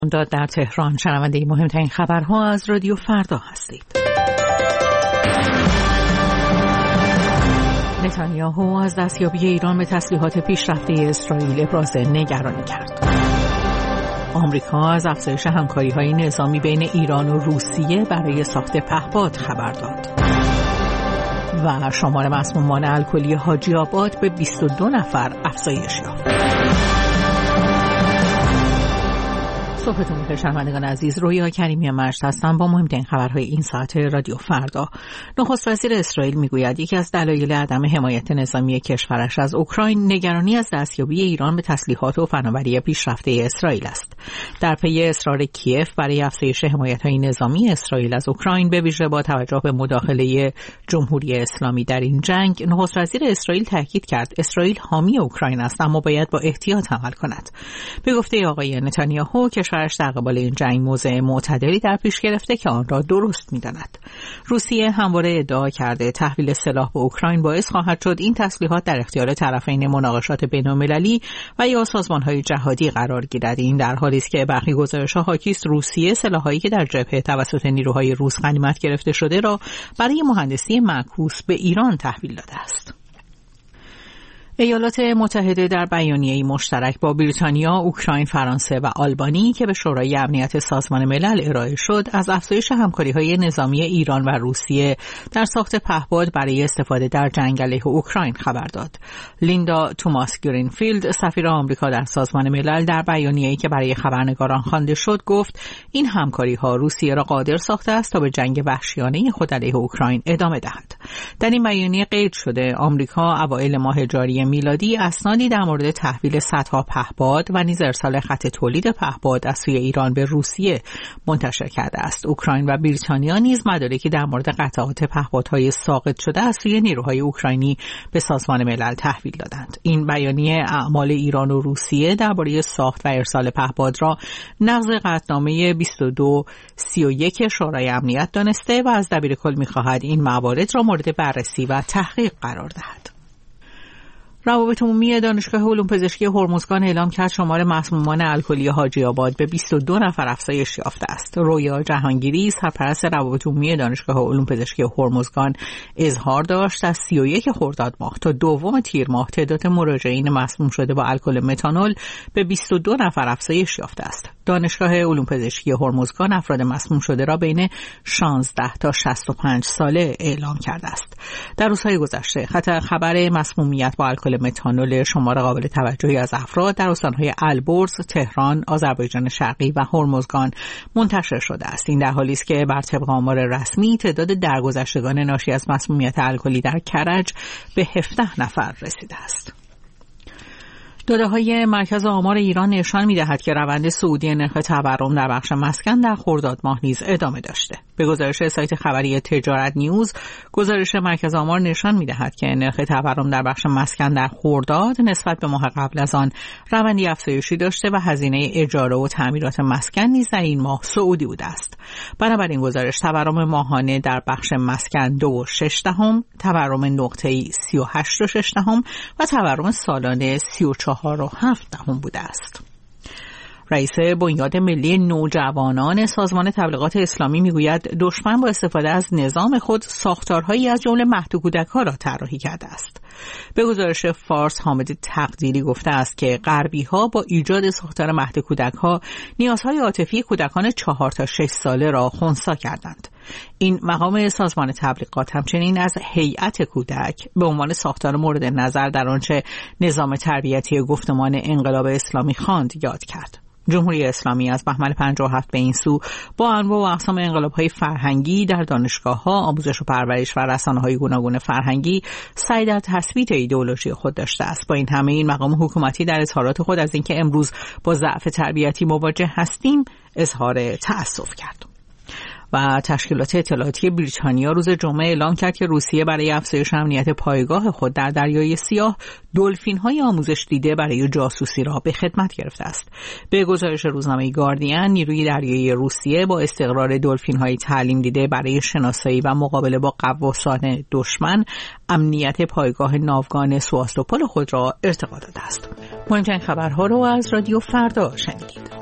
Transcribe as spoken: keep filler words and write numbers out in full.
داد در تهران. شنونده مهمترین خبرها از رادیو فردا هستید. نتانیاهو از دستیابی ایران به تسلیحات پیشرفته اسرائیل ابراز نگرانی کرد. آمریکا از افزایش همکاری‌های نظامی بین ایران و روسیه برای ساخت پهپاد خبر داد. و شمار مسمومان الکلی حاجی آباد به بیست و دو نفر افزایش یافت. صبحتون بخیر شنوندگان عزیز، رویا کریمی مجد هستم با مهمترین خبرهای این ساعت رادیو فردا. نخست وزیر اسرائیل میگوید یکی از دلایل عدم حمایت نظامی کشورش از اوکراین نگرانی از دستیابی ایران به تسلیحات و فناوری پیشرفته اسرائیل است. در پی اصرار کیف برای افزایش حمایت‌های نظامی اسرائیل از اوکراین به ویژه با توجه به مداخله جمهوری اسلامی در این جنگ، نخست وزیر اسرائیل تاکید کرد اسرائیل حامی اوکراین است اما باید با احتیاط عمل کند. به گفته آقای نتانیاهو کشورش در قبال این جنگ موضع معتدلی در پیش گرفته که آن را درست می‌داند. روسیه همواره ادعا کرده تحویل سلاح به اوکراین باعث خواهد شد این تسلیحات در اختیار طرفین مناقشات بین‌المللی و یا سازمان‌های جهادی قرار گیرد. این در حالی است که برخی گزارش‌ها حاکی است روسیه سلاح‌هایی که در جبهه توسط نیروهای روس غنیمت گرفته شده را برای مهندسی معکوس به ایران تحویل داده است. ایالات متحده در بیانیه‌ای مشترک با بریتانیا، اوکراین، فرانسه و آلبانی که به شورای امنیت سازمان ملل ارائه شد، از افزایش همکاری‌های نظامی ایران و روسیه در ساخت پهپاد برای استفاده در جنگ علیه اوکراین خبر داد. لیندا توماس گرینفیلد، سفیر آمریکا در سازمان ملل، در بیانیه‌ای که برای خبرنگاران خوانده شد گفت این همکاری‌ها روسیه را قادر ساخته است تا به جنگ وحشیانه خود علیه اوکراین ادامه دهد. در این بیانیه قید شده آمریکا اوایل ماه جاری میلادی اسنادی در مورد تحویل صدها پهپاد و نیز ارسال خط تولید پهپاد از سوی ایران به روسیه منتشر کرده است. اوکراین و بریتانیا نیز مدارکی در مورد قطعات پهپادهای ساقط شده از سوی نیروهای اوکراینی به سازمان ملل تحویل دادند. این بیانیه اعمال ایران و روسیه درباره ساخت و ارسال پهپاد را نقض قطعنامه بیست و دو سی و یک شورای امنیت دانسته و از دبیرکل می‌خواهد این موارد را مورد بررسی و تحقیق قرار دهد. روابط عمومی دانشگاه علوم پزشکی هرمزگان اعلام کرد شمار مسمومان الکلی حاجی آباد به بیست و دو نفر افزایش یافته است. رویا جهانگیری، سرپرست روابط عمومی دانشگاه علوم پزشکی هرمزگان، اظهار داشت از سی و یک خرداد ماه تا دوم تیر ماه تعداد مراجعین مسموم شده با الکل متانول به بیست و دو نفر افزایش یافته است. دانشگاه علوم پزشکی هرمزگان افراد مسموم شده را بین شانزده تا شصت و پنج ساله اعلام کرده است. در روزهای گذشته خطر خبر مسمومیت با الکل متانول شمار قابل توجهی از افراد در استان‌های البرز، تهران، آذربایجان شرقی و هرمزگان منتشر شده است. این در حالی است که بر طبق آمار رسمی تعداد درگذشتگان ناشی از مسمومیت الکلی در کرج به هفده نفر رسیده است. داده‌های مرکز آمار ایران نشان می‌دهد که روند صعودی نرخ تورم در بخش مسکن در خرداد ماه نیز ادامه داشته. به گزارش سایت خبری تجارت نیوز، گزارش مرکز آمار نشان می‌دهد که نرخ تورم در بخش مسکن در خرداد نسبت به ماه قبل از آن روندی افزایشی داشته و هزینه اجاره و تعمیرات مسکن نیز در این ماه صعودی بوده است. بنابراین گزارش تورم ماهانه در بخش مسکن دو و شش دهم، تورم نقطه‌ای سی و هشت و شش دهم و تورم سالانه سی و چهار و هفت دهم بوده است. رئیس بنیاد ملی نوجوانان سازمان تبلیغات اسلامی میگوید دشمن با استفاده از نظام خود ساختارهایی از جمله مهد کودک‌ها را طراحی کرده است. به گزارش فارس، حامد تقدیری گفته است که غربی‌ها با ایجاد ساختار مهد کودک‌ها نیازهای عاطفی کودکان چهار تا شش ساله را خنثی کردند. این مقام سازمان تبلیغات همچنین از هیئت کودک به عنوان ساختار مورد نظر در آنچه نظام تربیتی گفتمان انقلاب اسلامی خواند یاد کرد. جمهوری اسلامی از بهمن پنجاه و هفت به این سو با انواع و اقسام انقلاب‌های فرهنگی در دانشگاه‌ها، آموزش و پرورش و رسانه‌های گوناگون فرهنگی سعی در تثبیت ایدئولوژی خود داشته است. با این همه این مقام حکومتی در اظهارات خود از اینکه امروز با ضعف تربیتی مواجه هستیم اظهار تأسف کرد. و تشکیلات اطلاعاتی بریتانیا روز جمعه اعلام کرد که روسیه برای افزایش امنیت پایگاه خود در دریای سیاه دلفین‌های آموزش دیده برای جاسوسی را به خدمت گرفته است. به گزارش روزنامه گاردین، نیروی دریایی روسیه با استقرار دلفین‌های تعلیم دیده برای شناسایی و مقابله با غواصان دشمن امنیت پایگاه ناوگان سواستوپول خود را ارتقا داده است. مهمترین خبرها را از رادیو فردا شنیدید.